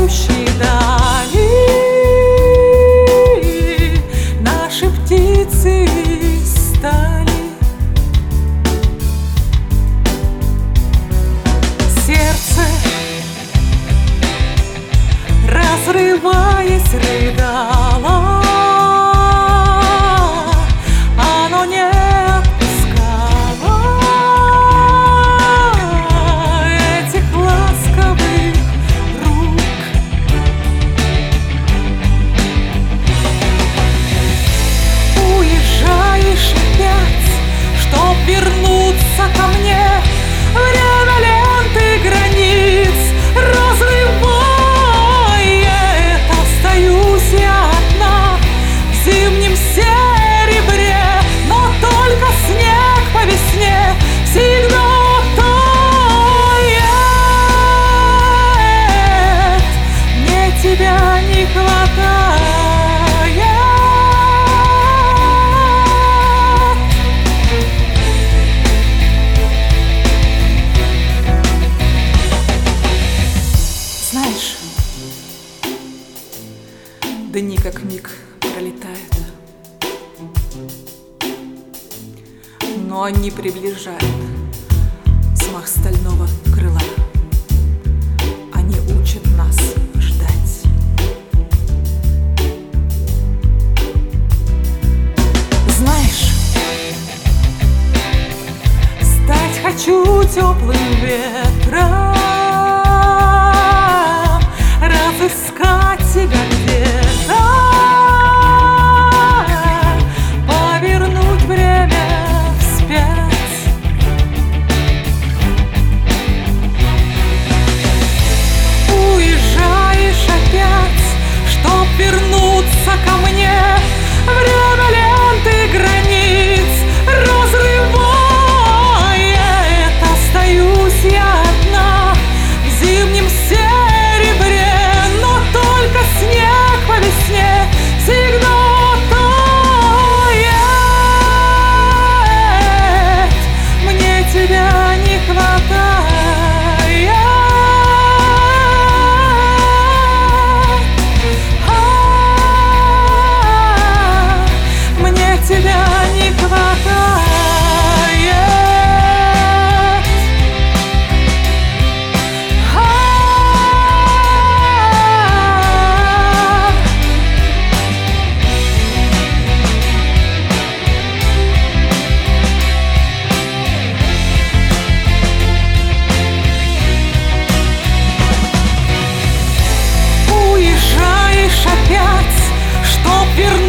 зовущей дали наши птицы стали. Сердце, разрываясь, рыдало, оно не отпускало этих ласковых рук. Уезжаешь опять, чтоб вернуться ко мне. Время ленты границ разрывает, остаюсь я одна в зимнем серебре, но только снег по весне всегда тает. Мне тебя не хватает. Знаешь, дни как миг пролетают, но они приближают взмах стального крыла. Они учат нас ждать. Знаешь, стать хочу теплым ветром, разыскать тебя где-то, повернуть время вспять. Уезжаешь опять, чтоб вернуться ко мне. Время ленты границ разрывает, остаюсь я одна в зимнем серебре, но только снег по весне всегда тает. Мне тебя не хватает. Мне тебя не хватает. Уезжаешь опять, чтоб вернуться